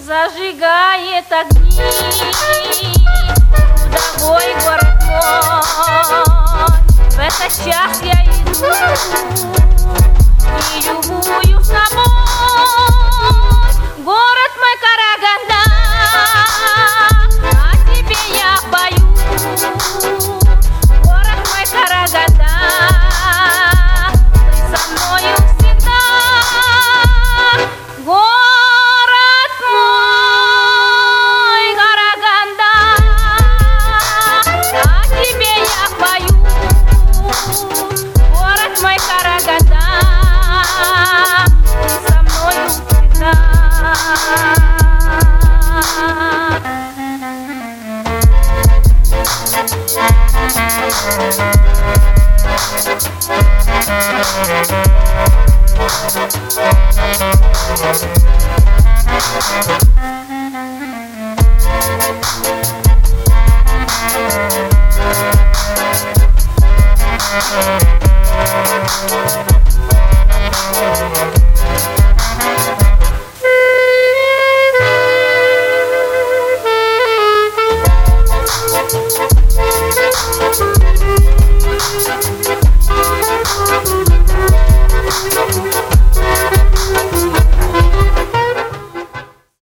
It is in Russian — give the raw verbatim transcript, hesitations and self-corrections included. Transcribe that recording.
зажигает огни, трудовой город мой. В этот час я иду и любуюсь собой. Город мой Караганда, о тебе я пою. Город мой Караганда, ты со мною всегда. Город мой Караганда, о тебе я пою. Город мой Караганда, ты со мною всегда. Thank you.